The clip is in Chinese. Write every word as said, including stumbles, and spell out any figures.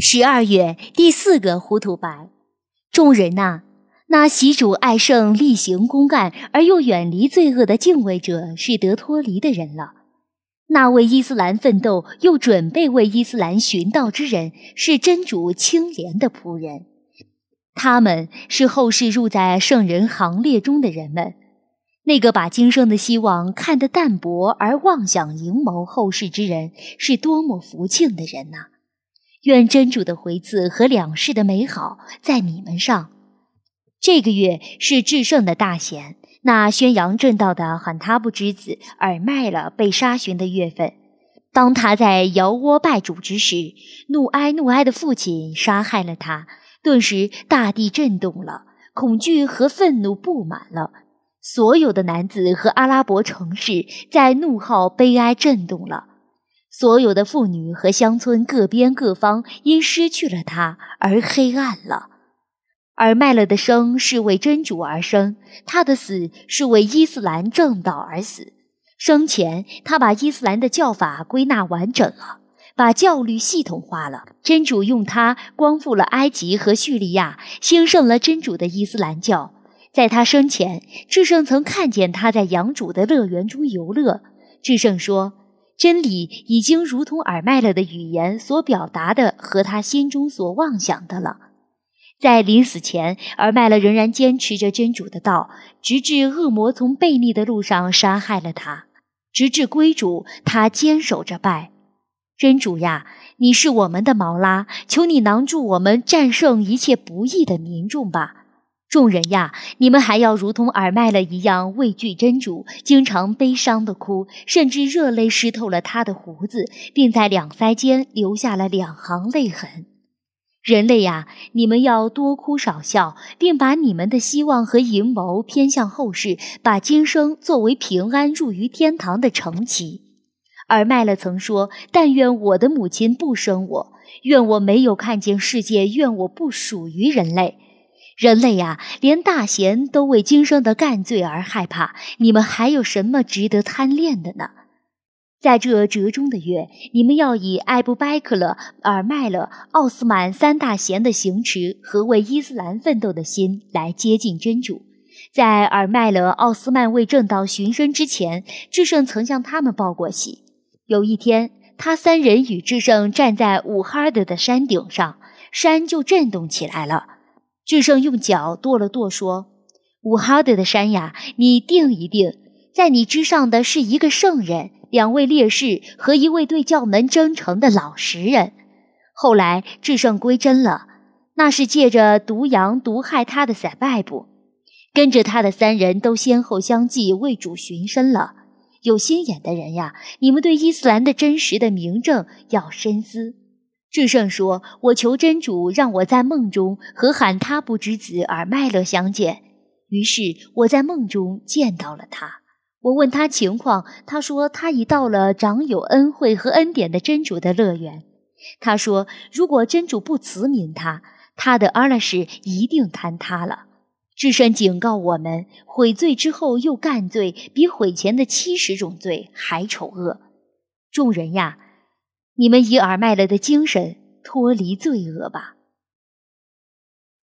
十二月第四个糊涂白，众人呐、啊，那习主爱圣力行公干而又远离罪恶的敬畏者是得脱离的人了。那为伊斯兰奋斗又准备为伊斯兰寻道之人是真主清廉的仆人，他们是后世入在圣人行列中的人们。那个把今生的希望看得淡薄而妄想营谋后世之人是多么福庆的人呐、啊！愿真主的回赐和两世的美好在你们上。这个月是至圣的大贤，那宣扬正道的罕他布之子尔麦了被杀寻的月份。当他在摇窝拜主之时，怒哀怒哀的父亲杀害了他，顿时大地震动了，恐惧和愤怒布满了。所有的男子和阿拉伯城市在怒号悲哀震动了。所有的妇女和乡村各边各方因失去了他而黑暗了。而麦勒的生是为真主而生，他的死是为伊斯兰正道而死。生前他把伊斯兰的教法归纳完整了，把教律系统化了。真主用他光复了埃及和叙利亚，兴盛了真主的伊斯兰教。在他生前，至圣曾看见他在养主的乐园中游乐。至圣说，真理已经如同尔麦勒的语言所表达的和他心中所妄想的了。在临死前，尔麦勒仍然坚持着真主的道，直至恶魔从悖逆的路上杀害了他，直至归主，他坚守着拜。真主呀，你是我们的毛拉，求你囊助我们战胜一切不义的民众吧。众人呀，你们还要如同尔麦勒一样畏惧真主，经常悲伤地哭，甚至热泪湿透了他的胡子，并在两腮间留下了两行泪痕。人类呀，你们要多哭少笑，并把你们的希望和阴谋偏向后世，把今生作为平安入于天堂的乘旗。尔麦勒曾说，但愿我的母亲不生我，愿我没有看见世界，愿我不属于人类。人类呀，连大贤都为今生的干罪而害怕，你们还有什么值得贪恋的呢？在这折中的月，你们要以艾布拜克勒、尔麦勒、奥斯曼三大贤的行持和为伊斯兰奋斗的心来接近真主。在尔麦勒、奥斯曼为正道寻声之前，至圣曾向他们报过喜。有一天，他三人与至圣站在武哈尔德的山顶上，山就震动起来了。至圣用脚跺了跺，说：“武哈尔德的山呀，你定一定，在你之上的是一个圣人，两位烈士和一位对教门真诚的老实人。”后来至圣归真了，那是借着毒羊毒害他的撒拜布，跟着他的三人都先后相继为主寻身了。有心眼的人呀，你们对伊斯兰的真实的明证要深思。至圣说，我求真主让我在梦中和罕他布之子尔麦勒相见。于是我在梦中见到了他。我问他情况，他说他已到了长有恩惠和恩典的真主的乐园。他说，如果真主不慈悯他，他的阿拉什一定坍塌了。至圣警告我们，悔罪之后又干罪，比悔前的七十种罪还丑恶。众人呀，你们以尔麦勒的精神脱离罪恶吧。